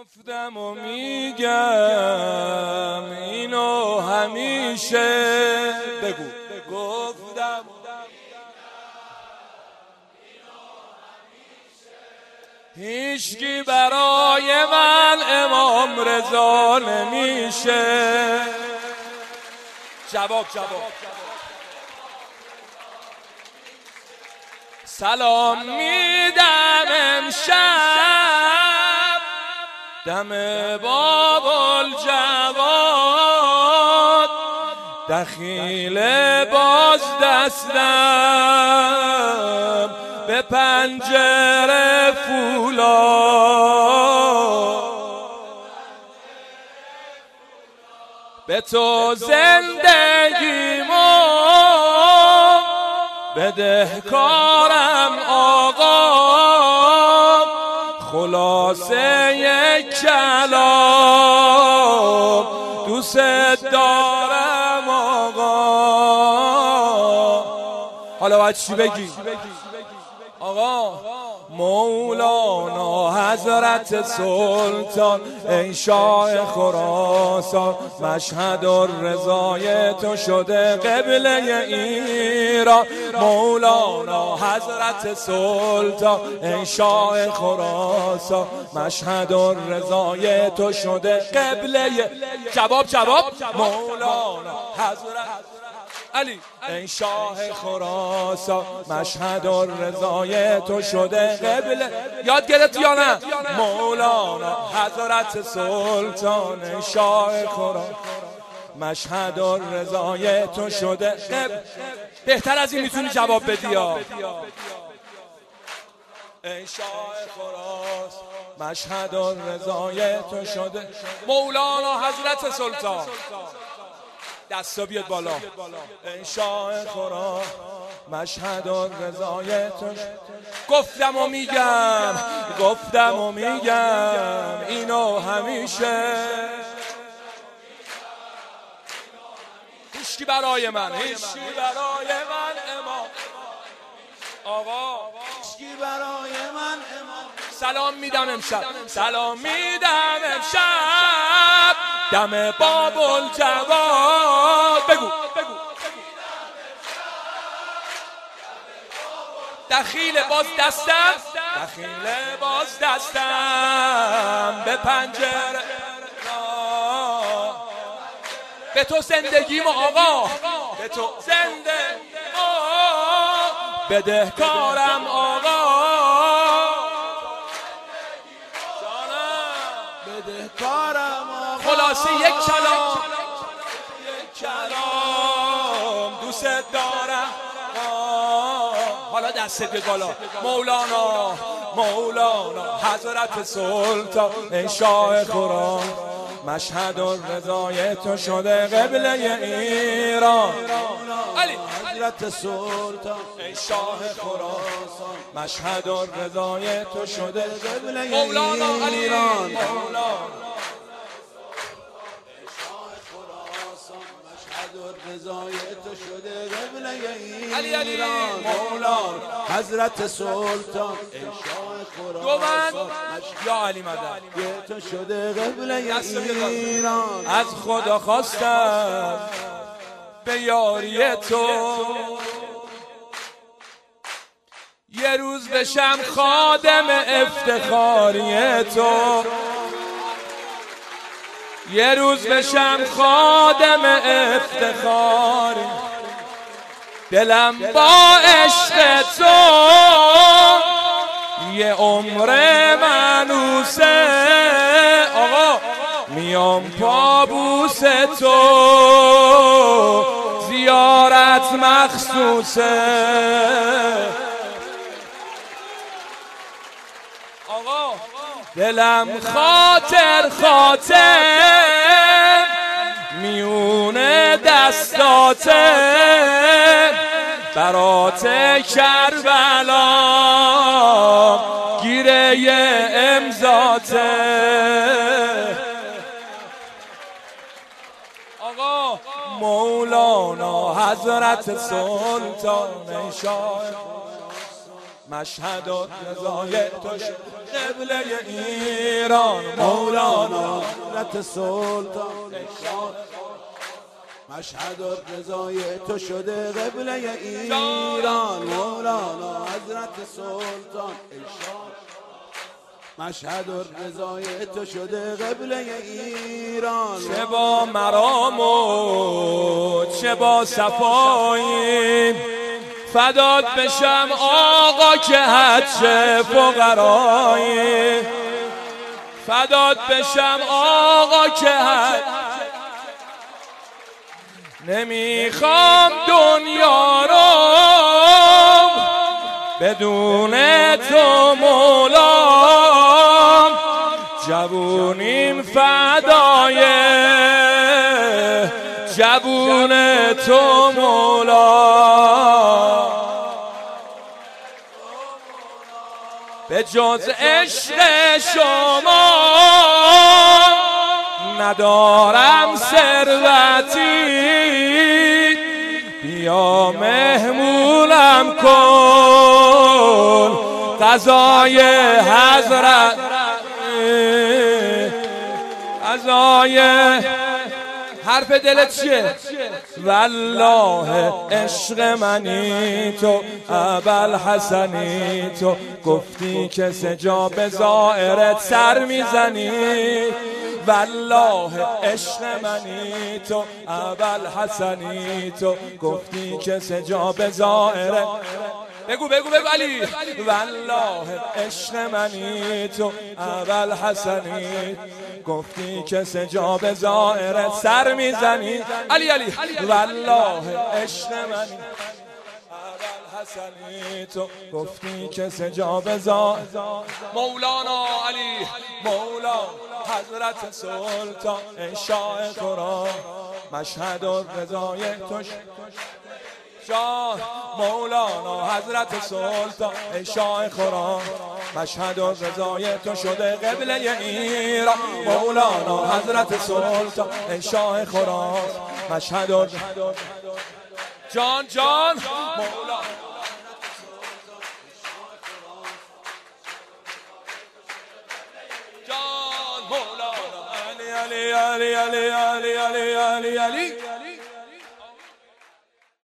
گفتم و میگم اینو همیشه بگو. گفتم هیچکی برای من امام رضا نمیشه. جواب سلام میدم امشب دم باب الجواد، دخیل باز دستم به پنجره فولاد، به تو زندگیمو بدهکارم آقا، خلاصه یک کلام دوست دارم آقا. حالا باید چی بگی؟ آقا مولانا حضرت سلطان ای شاه خراسان، مشهد الرضای تو شده قبله ایران. مولانا حضرت سلطان ای شاه خراسان، مشهد الرضای تو شده قبله. جواب مولانا حضرت علی ای شاه خراسان، مشهد الرضای تو شده قبله. یاد گرفتی یا نه؟ مولانا حضرت سلطان ای شاه خراسان، مشهد الرضای تو شده قبله. بهتر از این میتونی جواب بدی یا ای شاه خراسان، مشهد الرضای تو شده. مولانا حضرت سلطان، دستا بیاد بالا. ای شاه خراسان، مشهد الرضای تو. گفتم و میگم اینو همیشه. هیچکی برای من امام آقا، هیچکی برای من امام. سلام میدم امشب دم باب الجواد. بگو دخیل باز دستم به پنجره، به تو زندگیم آقا، به تو زندگیم بدهکارم آقا، بدهکارم آقا. خلاصه یک کلام دوست دارم. حالا دست به بالا. مولانا حضرت سلطان ای شاه خراسان، مشهد الرضای تو شده قبله ایران. علی حضرت سلطان ای شاه خراسان، مشهد الرضای تو شده قبله ایران. رضای تو شده قبله ایران. مولانا حضرت سلطان ای شاه خراسان، یا علی مدد تو شده قبله ایران. از خدا خواستم به یاری تو یه روز بشم خادم افتخاری تو، یه روز بشم خادم افتخاری. دلم با عشق تو یه عمر منوسه آقا، میام پابوس تو زیارت مخصوصه آقا. دلم خاطر میونه دستاته، برات کربلا گیره امضاته آقا. مولانا حضرت سلطان ای شاه، مشهد و رضای تو شد قبله ایران مولانا حضرت سلطان مشهد و رضای تو شده قبله ایران مولانا حضرت سلطان مشهد و رضای تو شده قبله ایران چه با مرام و چه با صفایی فدات بشم آقا که حج فقرایی فدات بشم آقا که حج نمیخوام دنیا رو بدون تو مولام جوونیم فدای جوون تو مولا به جز عشق شما ندارم ثروتی بیا مهمونم کن قضای حضرت قضای حرف دلت چیه؟ والله عشق منی تو ابوالحسنی تو گفتی که سجا به زائرت سر میزنی والله عشق منی تو ابوالحسنی تو گفتی که سجا به زائرت بگو علی والله عشق منی تو ابوالحسنی گفتی که سجا به زائرت سر میزنی علی والله عشق منی ابوالحسنی تو گفتی که سجا به زائرت مولانا علی مولا حضرت سلطان شاه قرآن مشهد و رضای توش شاه مولانا حضرت سلطان شاه قرآن مشهد و رضای تو شده قبله ایران مولانا حضرت سلطان شاه قرآن مشهد و جان مولانا جان مولانا علی